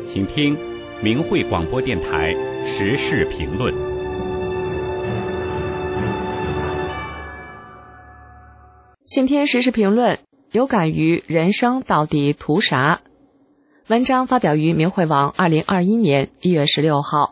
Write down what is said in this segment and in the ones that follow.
请听明慧广播电台时事评论。 今天时事评论有感于人生到底图啥？文章发表于明慧网2021年1月16号。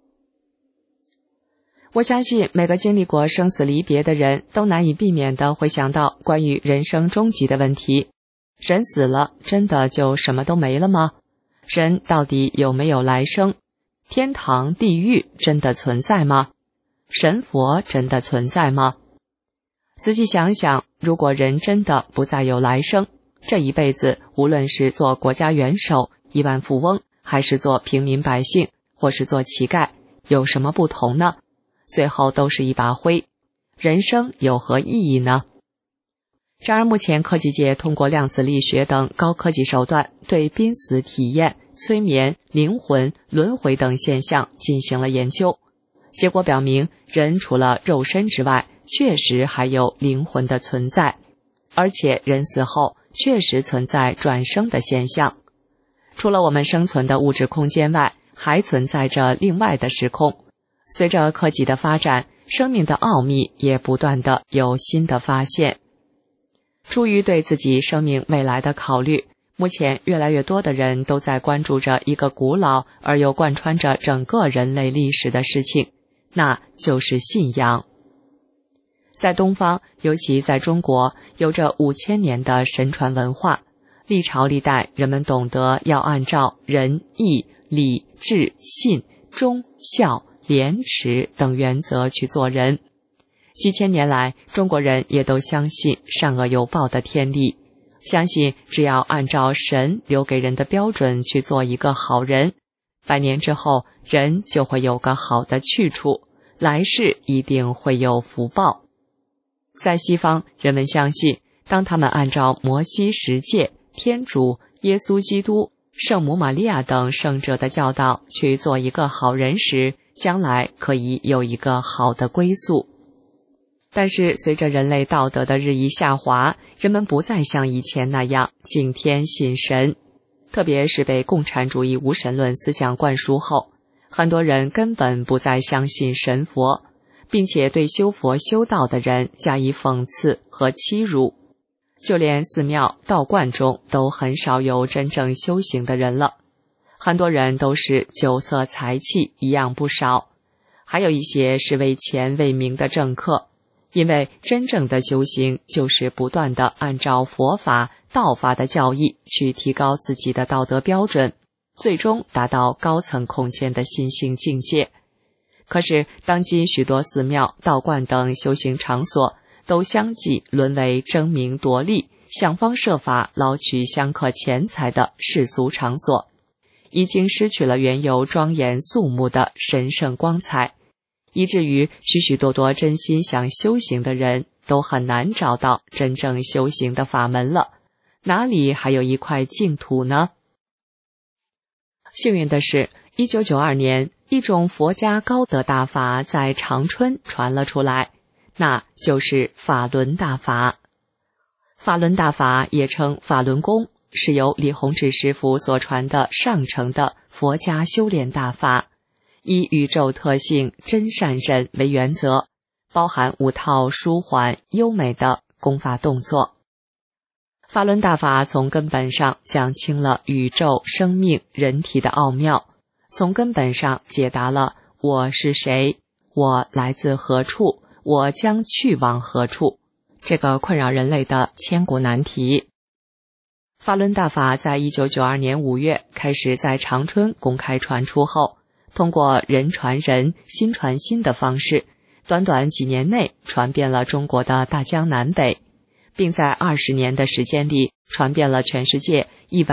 我相信每个经历过生死离别的人都难以避免地会想到关于人生终极的问题。人死了，真的就什么都没了吗？人到底有没有来生？天堂、地狱真的存在吗？神佛真的存在吗？仔细想想，如果人真的不再有来生，这一辈子无论是做国家元首、亿万富翁，还是做平民百姓，或是做乞丐，有什么不同呢？最后都是一把灰，人生有何意义呢？然而目前科技界通过量子力学等高科技手段，对濒死体验、催眠、灵魂、轮回等现象进行了研究，结果表明，人除了肉身之外，确实还有灵魂的存在，而且人死后确实存在转生的现象。除了我们生存的物质空间外，还存在着另外的时空。随着科技的发展，生命的奥秘也不断的有新的发现。出于对自己生命未来的考虑，目前越来越多的人都在关注着一个古老而又贯穿着整个人类历史的事情，那就是信仰。在东方，尤其在中国，有着5000年的神传文化，历朝历代人们懂得要按照仁义礼智信忠孝廉耻等原则去做人。几千年来，中国人也都相信善恶有报的天理，相信只要按照神留给人的标准去做一个好人，100年之后，人就会有个好的去处，来世一定会有福报。在西方，人们相信，当他们按照摩西十诫、天主、耶稣基督、圣母玛利亚等圣者的教导去做一个好人时，将来可以有一个好的归宿。但是随着人类道德的日益下滑，人们不再像以前那样敬天信神，特别是被共产主义无神论思想灌输后，很多人根本不再相信神佛，并且对修佛修道的人加以讽刺和欺辱。就连寺庙、道观中都很少有真正修行的人了，很多人都是酒色财气一样不少，还有一些是为钱为名的政客。因为真正的修行就是不断地按照佛法、道法的教义去提高自己的道德标准，最终达到高层空间的心性境界。可是当今许多寺庙、道观等修行场所都相继沦为争名夺利、想方设法捞取香客钱财的世俗场所，已经失去了原有庄严肃穆的神圣光彩，以至于许许多多真心想修行的人都很难找到真正修行的法门了，哪里还有一块净土呢？幸运的是，1992年，一种佛家高德大法在长春传了出来，那就是法轮大法。法轮大法也称法轮功，是由李洪志师父所传的上乘的佛家修炼大法，以宇宙特性真善忍为原则，包含5套舒缓优美的功法动作。法轮大法从根本上讲清了宇宙、生命、人体的奥妙，从根本上解答了我是谁，我来自何处，我将去往何处，这个困扰人类的千古难题。法轮大法在1992年5月开始在长春公开传出后，通过人传人、心传心的方式，短短几年内传遍了中国的大江南北，并在20年的时间里传遍了全世界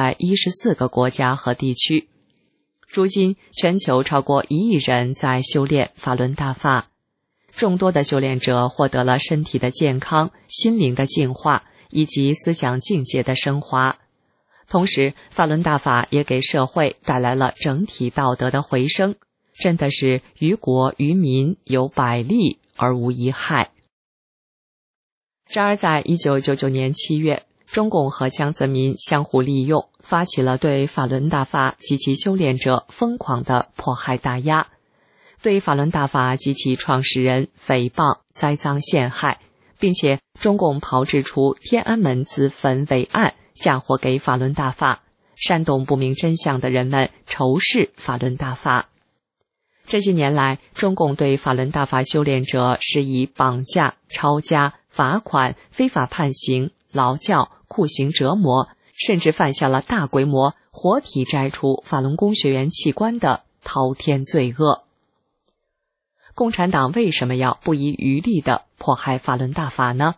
114个国家和地区。如今，全球超过1亿人在修炼法轮大法，众多的修炼者获得了身体的健康、心灵的净化以及思想境界的升华。同时，法轮大法也给社会带来了整体道德的回升，真的是于国于民有百利而无一害。然而在1999年7月， 中共和江泽民相互利用，发起了对法轮大法及其修炼者疯狂的迫害打压，对法轮大法及其创始人诽谤、栽赃陷害，并且中共炮制出天安门自焚伪案，嫁祸给法轮大法，煽动不明真相的人们仇视法轮大法。这些年来，中共对法轮大法修炼者施以绑架、抄家、罚款、非法判刑、劳教、酷刑折磨，甚至犯下了大规模活体摘除法轮功学员器官的滔天罪恶。共产党为什么要不遗余力地迫害法轮大法呢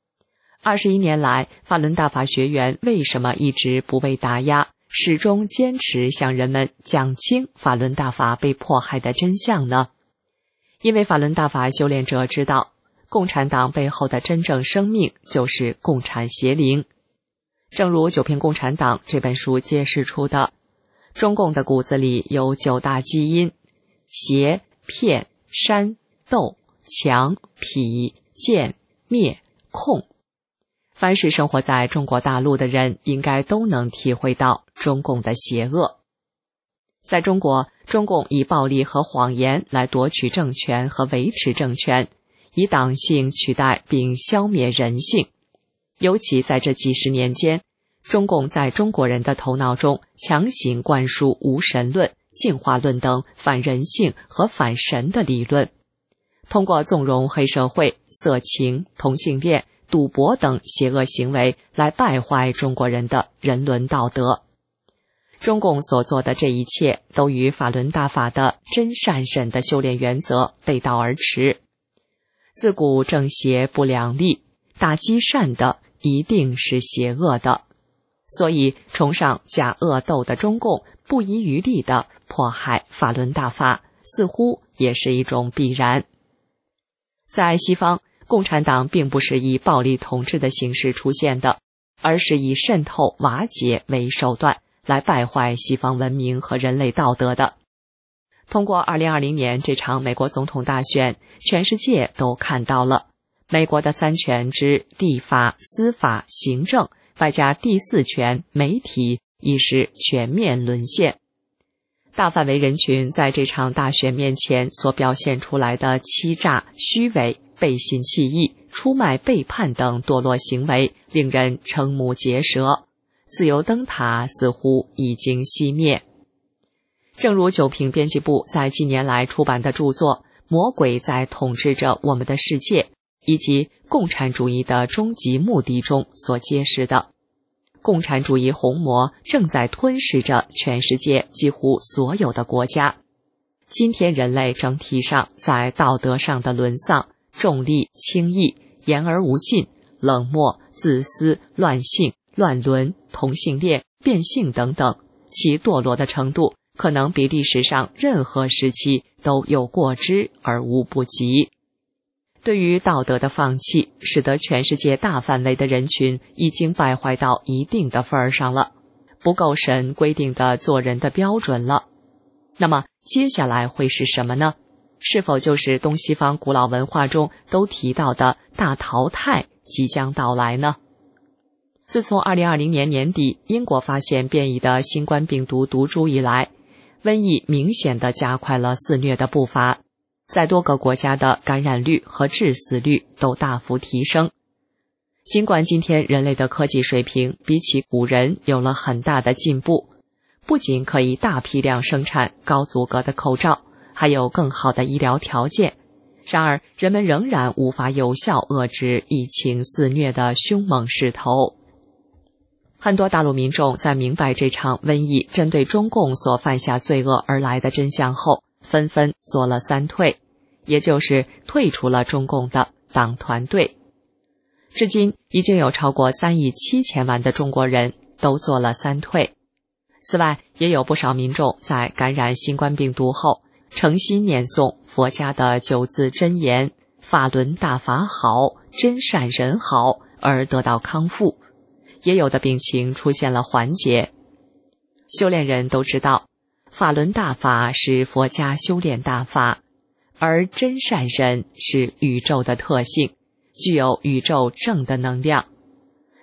？21年来，法轮大法学员为什么一直不被打压，始终坚持向人们讲清法轮大法被迫害的真相呢？因为法轮大法修炼者知道，共产党背后的真正生命就是共产邪灵。正如《九片共产党》这本书揭示出的，中共的骨子里有9大基因：邪、骗、煽、斗、强、痞、贱、灭、控。凡是生活在中国大陆的人，应该都能体会到中共的邪恶。在中国，中共以暴力和谎言来夺取政权和维持政权，以党性取代并消灭人性。尤其在这几十年间，中共在中国人的头脑中强行灌输无神论、进化论等反人性和反神的理论，通过纵容黑社会、色情、同性恋、赌博等邪恶行为来败坏中国人的人伦道德。中共所做的这一切都与法轮大法的真善忍的修炼原则背道而驰。自古正邪不两立，打击善的一定是邪恶的，所以崇尚假恶斗的中共不遗余力地迫害法轮大法，似乎也是一种必然。在西方，共产党并不是以暴力统治的形式出现的，而是以渗透、瓦解为手段来败坏西方文明和人类道德的。通过2020年这场美国总统大选，全世界都看到了美国的三权之立法、司法、行政，外加第四权媒体已是全面沦陷。大范围人群在这场大选面前所表现出来的欺诈、虚伪、背信弃义、出卖、背叛等堕落行为，令人瞠目结舌。自由灯塔似乎已经熄灭。正如九平编辑部在近年来出版的著作《魔鬼在统治着我们的世界》以及《共产主义的终极目的》中所揭示的，共产主义红魔正在吞噬着全世界几乎所有的国家。今天人类整体上在道德上的沦丧、重利轻义、言而无信、冷漠、自私、乱性、乱伦、同性恋、变性等等，其堕落的程度可能比历史上任何时期都有过之而无不及。对于道德的放弃，使得全世界大范围的人群已经败坏到一定的份儿上了，不够神规定的做人的标准了。那么接下来会是什么呢？是否就是东西方古老文化中都提到的大淘汰即将到来呢？自从2020年年底英国发现变异的新冠病毒毒株以来，瘟疫明显地加快了肆虐的步伐，在多个国家的感染率和致死率都大幅提升。尽管今天人类的科技水平比起古人有了很大的进步，不仅可以大批量生产高阻隔的口罩，还有更好的医疗条件，然而人们仍然无法有效遏制疫情肆虐的凶猛势头。很多大陆民众在明白这场瘟疫针对中共所犯下罪恶而来的真相后，纷纷做了三退，也就是退出了中共的党团队。至今已经有超过3亿7千万的中国人都做了三退。此外，也有不少民众在感染新冠病毒后，诚心念诵佛家的9字真言“法轮大法好，真善人好”而得到康复。也有的病情出现了缓解。修炼人都知道，法轮大法是佛家修炼大法，而真善忍是宇宙的特性，具有宇宙正的能量。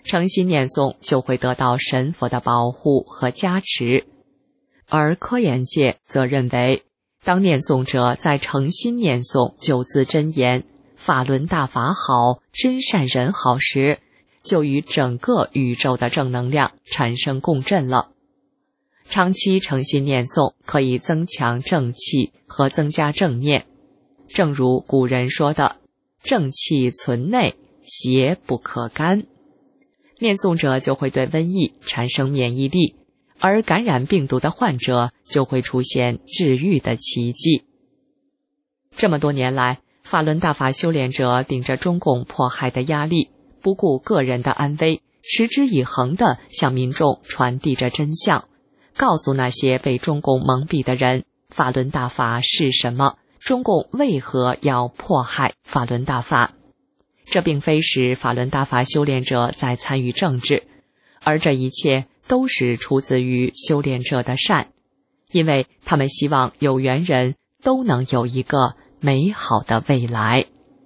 诚心念诵就会得到神佛的保护和加持。而科研界则认为，当念诵者在诚心念诵九字真言法轮大法好，真善人好时，就与整个宇宙的正能量产生共振了。长期诚心念诵可以增强正气和增加正念，正如古人说的，正气存内，邪不可干。念诵者就会对瘟疫产生免疫力，而感染病毒的患者就会出现治愈的奇迹。这么多年来，法轮大法修炼者顶着中共迫害的压力，不顾个人的安危，持之以恒地向民众传递着真相，告诉那些被中共蒙蔽的人，法轮大法是什么，中共为何要迫害法轮大法。这并非是法轮大法修炼者在参与政治，而这一切都是出自于修炼者的善，因为他们希望有缘人都能有一个美好的未来。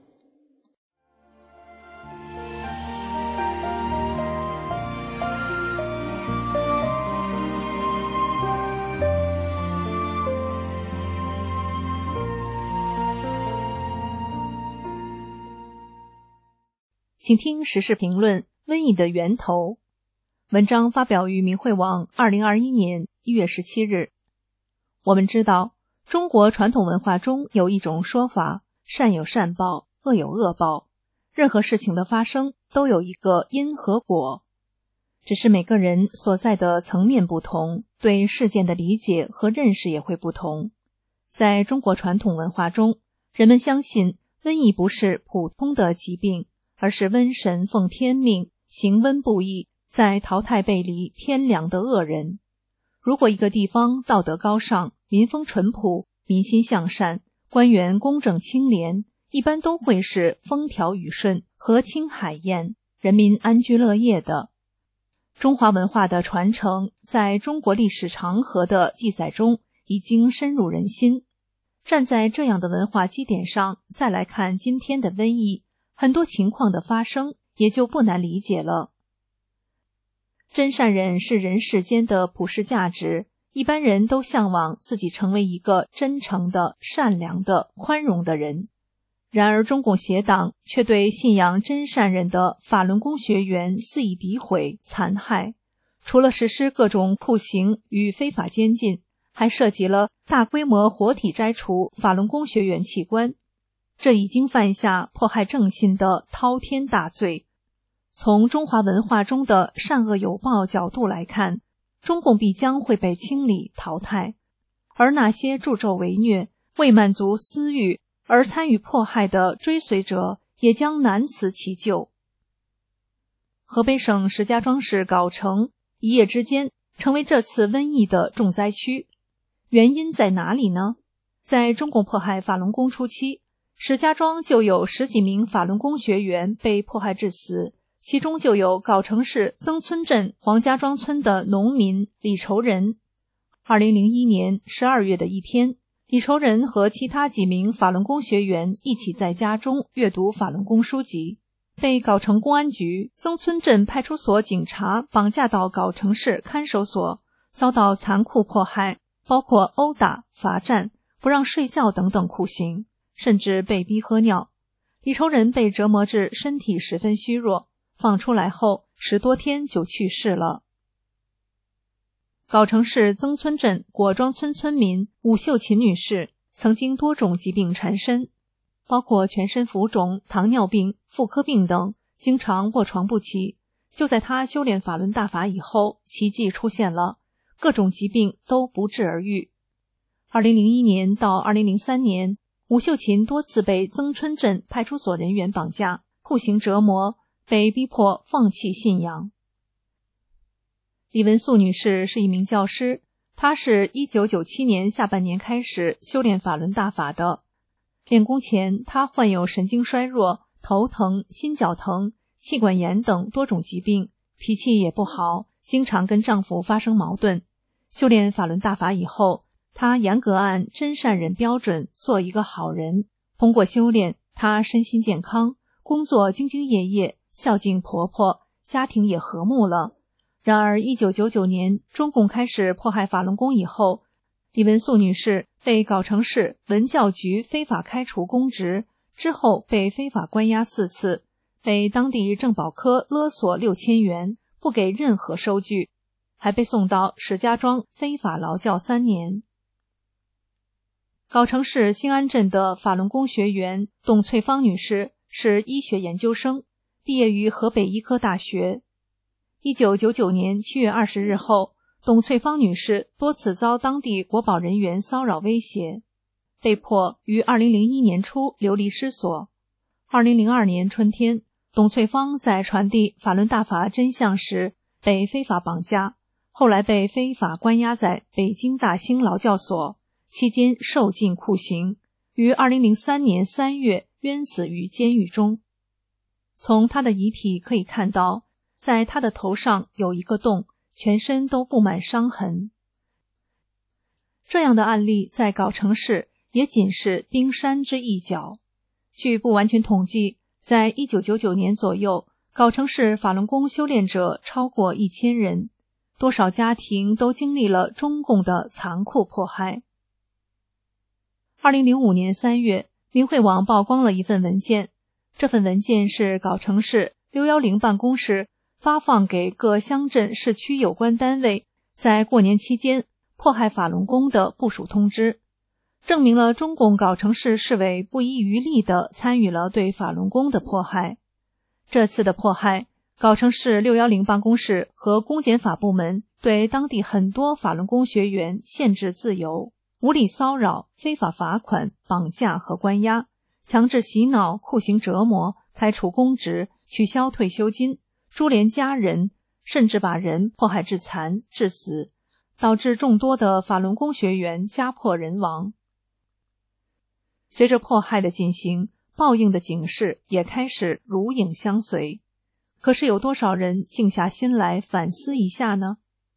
请听时事评论：瘟疫的源头。文章发表于明慧网2021年1月17日。我们知道，中国传统文化中有一种说法，善有善报，恶有恶报。任何事情的发生都有一个因和果，只是每个人所在的层面不同，对事件的理解和认识也会不同。在中国传统文化中，人们相信瘟疫不是普通的疾病，而是瘟神奉天命，行瘟布疫，在淘汰背离天良的恶人。如果一个地方道德高尚，民风淳朴，民心向善，官员公正清廉，一般都会是风调雨顺，和清海晏，人民安居乐业的。中华文化的传承在中国历史长河的记载中已经深入人心。站在这样的文化基点上，再来看今天的瘟疫，很多情况的发生也就不难理解了。真善忍是人世间的普世价值，一般人都向往自己成为一个真诚的、善良的、宽容的人。然而中共邪党却对信仰真善忍的法轮功学员肆意诋毁、残害，除了实施各种酷刑与非法监禁，还涉及了大规模活体摘除法轮功学员器官。这已经犯下迫害正信的滔天大罪。从中华文化中的善恶有报角度来看，中共必将会被清理淘汰，而那些助纣为虐、为满足私欲而参与迫害的追随者也将难辞其咎。河北省石家庄市藁城一夜之间成为这次瘟疫的重灾区，原因在哪里呢？在中共迫害法轮功初期，石家庄就有10几名法轮功学员被迫害致死，其中就有藁城市曾村镇黄家庄村的农民李仇仁。2001年12月的一天，李仇仁和其他几名法轮功学员一起在家中阅读法轮功书籍，被藁城公安局曾村镇派出所警察绑架到藁城市看守所，遭到残酷迫害，包括殴打、罚站、不让睡觉等等酷刑，甚至被逼喝尿。李仇仁被折磨至身体十分虚弱，放出来后10多天就去世了。藁城市曾村镇果庄村村民武秀琴女士曾经多种疾病缠身，包括全身浮肿、糖尿病、妇科病等，经常卧床不起。就在她修炼法轮大法以后，奇迹出现了，各种疾病都不治而愈。2001年到2003年，武秀琴多次被曾村镇派出所人员绑架、酷刑折磨，被逼迫放弃信仰。李文素女士是一名教师，她是1997年下半年开始修炼法轮大法的。练功前，她患有神经衰弱、头疼、心绞疼、气管炎等多种疾病，脾气也不好，经常跟丈夫发生矛盾。修炼法轮大法以后，她严格按真善忍标准做一个好人。通过修炼，她身心健康，工作兢兢业业，孝敬婆婆， 家庭也和睦了。然而1999年中共开始迫害法轮功以后，李文素女士被藁城市文教局非法开除公职，之后被非法关押4次，被当地政保科勒索6000元，不给任何收据，还被送到石家庄非法劳教3年。藁城市兴安镇的法轮功学员董翠芳女士是医学研究生，毕业于河北医科大学。1999年7月20日后，董翠芳女士多次遭当地国保人员骚扰威胁，被迫于2001年初流离失所。2002年春天，董翠芳在传递法轮大法真相时被非法绑架，后来被非法关押在北京大兴劳教所，期间受尽酷刑，于2003年3月冤死于监狱中。从她的遗体可以看到，在她的头上有一个洞，全身都布满伤痕。这样的案例在藁城市也仅是冰山之一角。据不完全统计，在1999年左右，藁城市法轮功修炼者超过1000人，多少家庭都经历了中共的残酷迫害。2005年3月，明慧网曝光了一份文件，这份文件是藁城市610办公室发放给各乡镇市区有关单位在过年期间迫害法轮功的部署通知，证明了中共藁城市市委不遗余力地参与了对法轮功的迫害。这次的迫害，藁城市610办公室和公检法部门对当地很多法轮功学员限制自由，无理骚扰、非法罚款、绑架和关押，强制洗脑、酷刑折磨、开除公职、取消退休金、株连家人，甚至把人迫害致残致死，导致众多的法轮功学员家破人亡。随着迫害的进行，报应的警示也开始如影相随。可是有多少人静下心来反思一下呢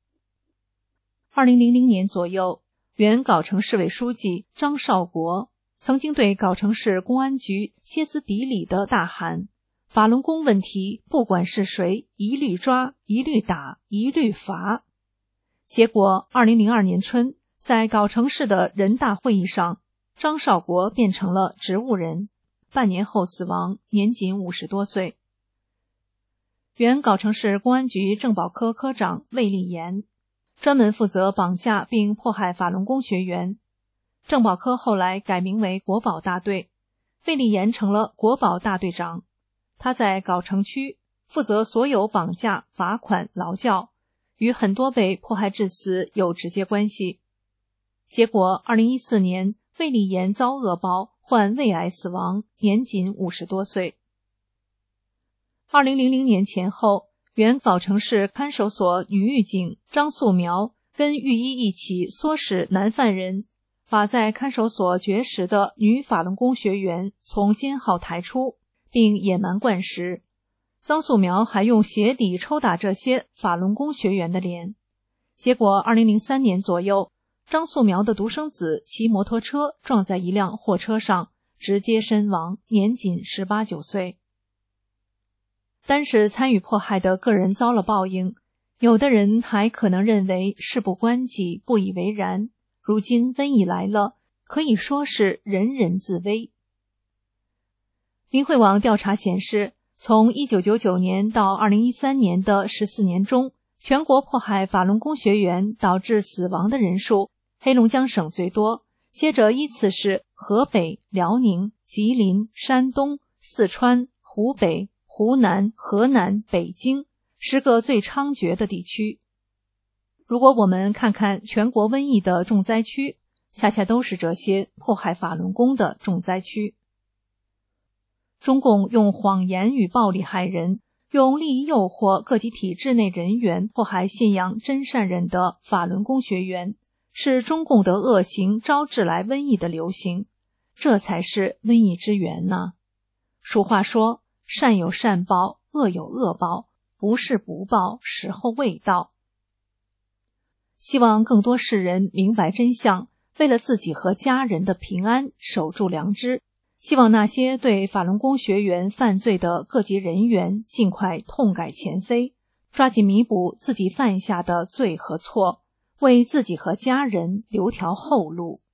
？2000年左右，原藁城市委书记张少国曾经对藁城市公安局歇斯底里地大喊：法轮功问题不管是谁，一律抓，一律打，一律罚。结果2002年春，在藁城市的人大会议上，张少国变成了植物人，半年后死亡，年仅50多岁。原藁城市公安局政保科科长魏立言专门负责绑架并迫害法轮功学员，政保科后来改名为国保大队，魏立言成了国保大队长。他在藁城区负责所有绑架、罚款、劳教，与很多被迫害致死有直接关系。结果2014年，魏立言遭恶报，患胃癌死亡，年仅50多岁。2000年前后，原藁城市看守所女狱警张素苗跟狱医一起唆使男犯人把在看守所绝食的女法轮功学员从监号抬出，并野蛮灌食。张素苗还用鞋底抽打这些法轮功学员的脸。结果2003年左右，张素苗的独生子骑摩托车撞在一辆货车上，直接身亡，年仅18、19岁。单是参与迫害的个人遭了报应，有的人还可能认为事不关己，不以为然。如今瘟疫来了，可以说是人人自危。明慧网调查显示，从1999年到2013年的14年中，全国迫害法轮功学员导致死亡的人数，黑龙江省最多，接着依次是河北、辽宁、吉林、山东、四川、湖北、湖南、河南、北京10个最猖獗的地区。如果我们看看全国瘟疫的重灾区，恰恰都是这些迫害法轮功的重灾区。中共用谎言与暴力害人，用利益诱惑各级体制内人员迫害信仰真善忍的法轮功学员，是中共的恶行招致来瘟疫的流行，这才是瘟疫之源呐。俗话说，善有善报，恶有恶报，不是不报，时候未到。希望更多世人明白真相，为了自己和家人的平安，守住良知， 希望那些对法轮功学员犯罪的各级人员尽快痛改前非，抓紧弥补自己犯下的罪和错，为自己和家人留条后路。